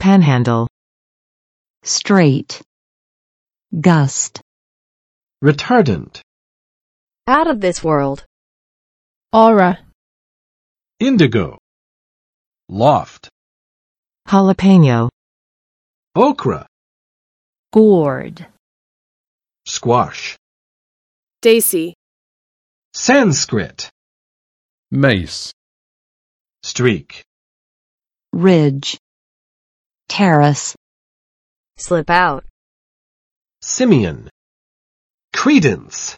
panhandle, straight, gust, retardant, out of this world, aura, indigo, loft, jalapeno, okra, gourd, squash, Daisy, Sanskrit, mace, streak, ridge, terrace, slip out, simian, credence.